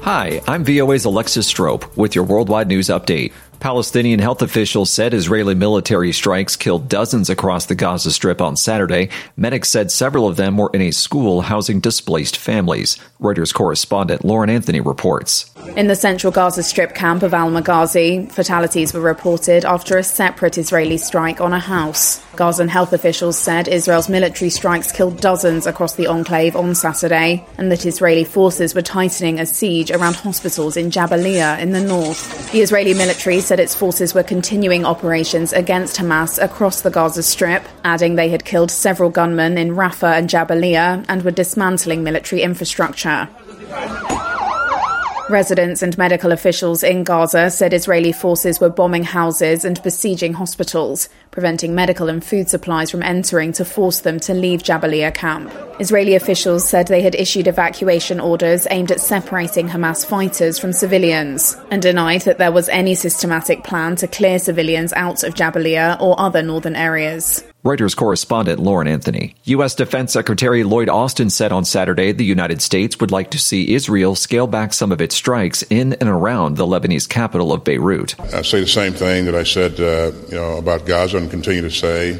Hi, I'm VOA's Alexis Strope with your worldwide news update. Palestinian health officials said Israeli military strikes killed dozens across the Gaza Strip on Saturday. Medics said several of them were in a school housing displaced families. Reuters correspondent Lauren Anthony reports. In the central Gaza Strip camp of Al-Maghazi, fatalities were reported after a separate Israeli strike on a house. Gazan health officials said Israel's military strikes killed dozens across the enclave on Saturday, and that Israeli forces were tightening a siege around hospitals in Jabalia in the north. The Israeli military said its forces were continuing operations against Hamas across the Gaza Strip, adding they had killed several gunmen in Rafah and Jabalia and were dismantling military infrastructure. Residents and medical officials in Gaza said Israeli forces were bombing houses and besieging hospitals, preventing medical and food supplies from entering to force them to leave Jabalia camp. Israeli officials said they had issued evacuation orders aimed at separating Hamas fighters from civilians, and denied that there was any systematic plan to clear civilians out of Jabalia or other northern areas. Reuters correspondent Lauren Anthony. U.S. Defense Secretary Lloyd Austin said on Saturday the United States would like to see Israel scale back some of its strikes in and around the Lebanese capital of Beirut. I say the same thing that I said about Gaza and continue to say.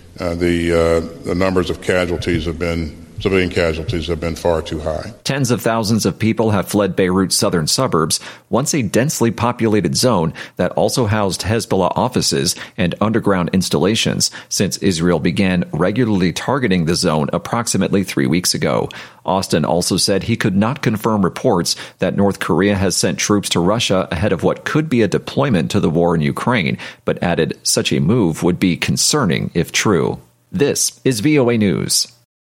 The numbers of civilian casualties have been far too high. Tens of thousands of people have fled Beirut's southern suburbs, once a densely populated zone that also housed Hezbollah offices and underground installations, since Israel began regularly targeting the zone approximately 3 weeks ago. Austin also said he could not confirm reports that North Korea has sent troops to Russia ahead of what could be a deployment to the war in Ukraine, but added such a move would be concerning if true. This is VOA News.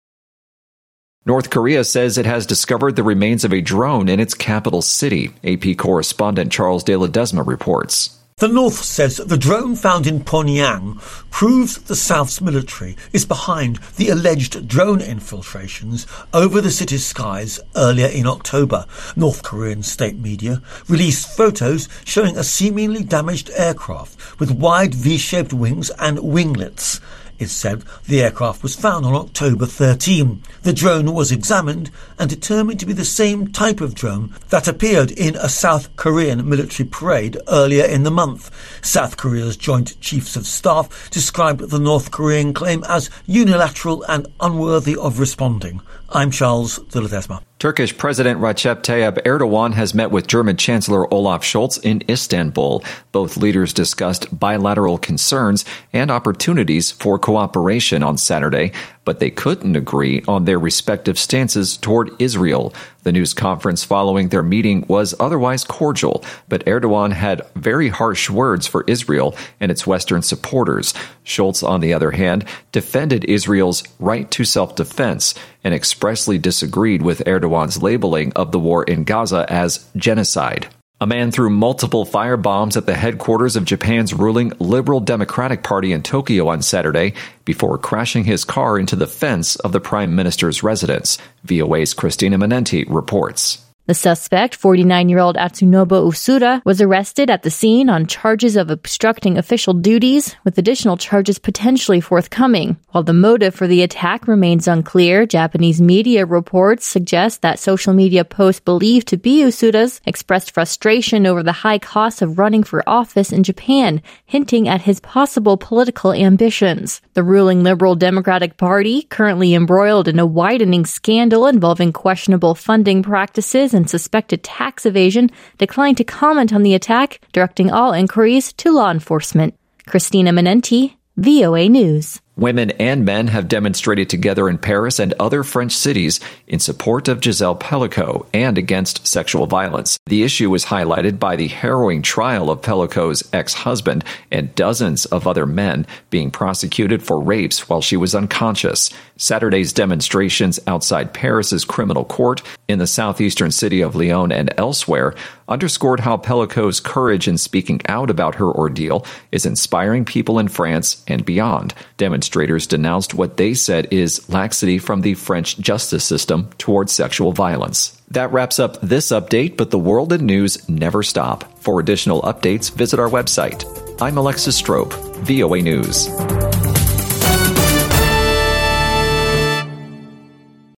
North Korea says it has discovered the remains of a drone in its capital city. AP correspondent Charles De Ledesma reports. The North says the drone found in Pyongyang proves the South's military is behind the alleged drone infiltrations over the city's skies earlier in October. North Korean state media released photos showing a seemingly damaged aircraft with wide V-shaped wings and winglets. It said the aircraft was found on October 13. The drone was examined and determined to be the same type of drone that appeared in a South Korean military parade earlier in the month. South Korea's Joint Chiefs of Staff described the North Korean claim as unilateral and unworthy of responding. I'm Charles De Ledesma. Turkish President Recep Tayyip Erdogan has met with German Chancellor Olaf Scholz in Istanbul. Both leaders discussed bilateral concerns and opportunities for cooperation on Saturday, but they couldn't agree on their respective stances toward Israel. The news conference following their meeting was otherwise cordial, but Erdogan had very harsh words for Israel and its Western supporters. Scholz, on the other hand, defended Israel's right to self-defense and expressly disagreed with Erdogan's labeling of the war in Gaza as genocide. A man threw multiple firebombs at the headquarters of Japan's ruling Liberal Democratic Party in Tokyo on Saturday before crashing his car into the fence of the prime minister's residence. VOA's Christina Manenti reports. The suspect, 49-year-old Atsunobu Usuda, was arrested at the scene on charges of obstructing official duties, with additional charges potentially forthcoming. While the motive for the attack remains unclear, Japanese media reports suggest that social media posts believed to be Usuda's expressed frustration over the high cost of running for office in Japan, hinting at his possible political ambitions. The ruling Liberal Democratic Party, currently embroiled in a widening scandal involving questionable funding practices and suspected tax evasion, declined to comment on the attack, directing all inquiries to law enforcement. Christina Manenti, VOA News. Women and men have demonstrated together in Paris and other French cities in support of Gisèle Pelicot and against sexual violence. The issue was highlighted by the harrowing trial of Pelicot's ex-husband and dozens of other men being prosecuted for rapes while she was unconscious. Saturday's demonstrations outside Paris's criminal court in the southeastern city of Lyon and elsewhere underscored how Pelicot's courage in speaking out about her ordeal is inspiring people in France and beyond. Demonstrators denounced what they said is laxity from the French justice system towards sexual violence. That wraps up this update, but the world and news never stop. For additional updates, visit our website. I'm Alexis Strope, VOA News.